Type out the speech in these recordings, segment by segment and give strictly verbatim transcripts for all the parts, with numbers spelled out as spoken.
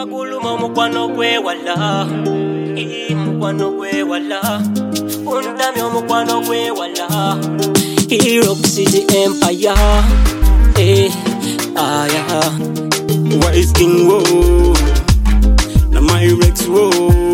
Baguluma mukwano gwe wala, eh mukwano gwe wala, undami mukwano gwe wala. Hero City Empire, eh aya. Wise King wo, na my Rex wo.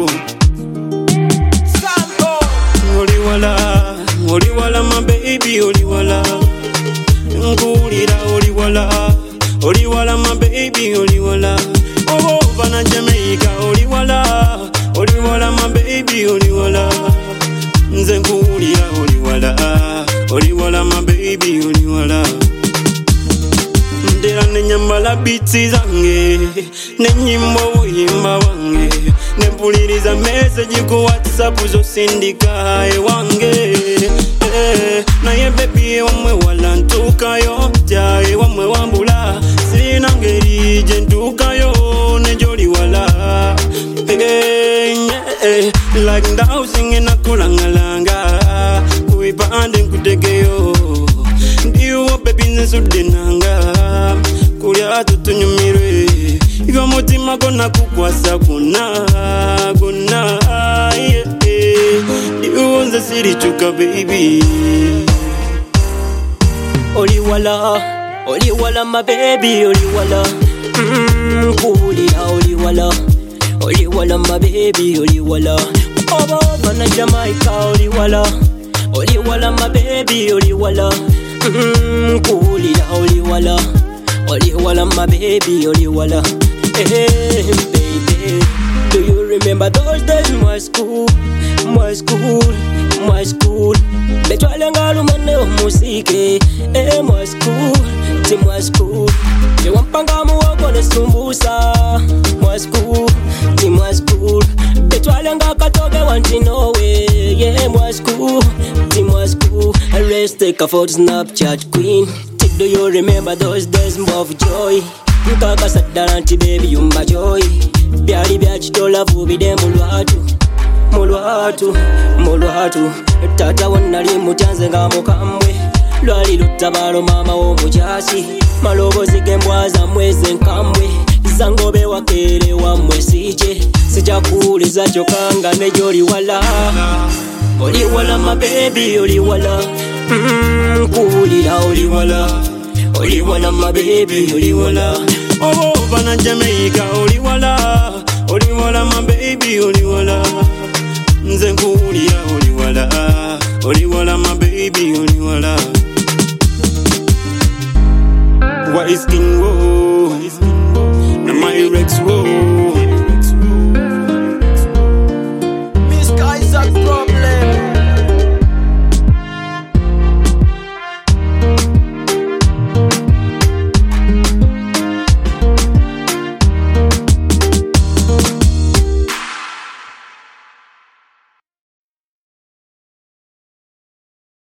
Sambo, Oli wala, oli wala my baby, oli wala. Ngulira oli wala, oli wala my baby, oli wala. Oh, bana Jamaica, oli wala, oli wala my baby, oli wala. Nze ngulira oli wala, oli wala my baby, oli wala. Ndera nenyambala biti zange, nenyimbo uyimba wange, nempuliriza message ku WhatsApp zosindika ewange. Eh, naye baby wamwe wala ntukayo, jaye wamwe wambula, sina ngeri je ntukayo nejoli wala. Eh, eh, like ndau singing nakulangalanga, kuipande nkutegeyo. Ndiwo baby nsudenanga, kulya tutunyumirwe. Iva mutima kona kukwasa kuna, kuna, yeah, yeah. Ndiwo nze sirichuka baby. oli wala, oli wala my baby, oli wala. Mm, kulira oli wala, oli wala my baby, oli wala. Oba bana Jamaica, oli wala, oli wala my baby, oli wala. Mm, kulira oli wala, oli wala my baby, oli wala. Hey baby, do you remember those days in my school, my school, my school? Betwale ngalumane omusike, eh my school, ti my school. Je wampanga muwogo nesumbusa, my school, ti my school. Betwale ngakatoge wanti no way, yeah my school, ti my school. And let's take a photo Snapchat queen. Do you remember those days of joy? Nkaka sadala nti baby yumba joy. Byali byakitola vubide mulwatu, mulwatu, mulwatu. Tata wannali mutyanze nga mukambwe, lwali lutabalo mama w'omujasi. Malobozi g'embwaza mweze nkambwe, zangobe wakere wamwe sije. Sija kuuliza kyokanga nejoli wala, oli wala my baby, oli wala. Mm, kulira oli wala, oli wala my baby, oli wala. Oh, bana Jamaica, oli wala, oli wala my baby, oli wala. Nze ngulira oli wala, oli wala my baby, oli wala. Wise King wo, na my Rex wo. Miss Kaiser problem.